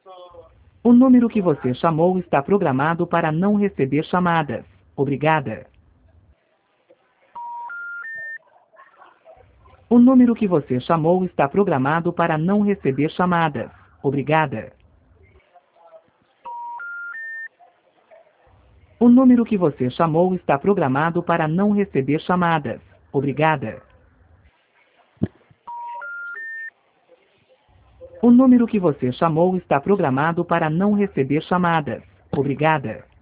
O número que você chamou está programado para não receber chamadas. Obrigada. O número que você chamou está programado para não receber chamadas. Obrigada. O número que você chamou está programado para não receber chamadas. Obrigada. O número que você chamou está programado para não receber chamadas. Obrigada.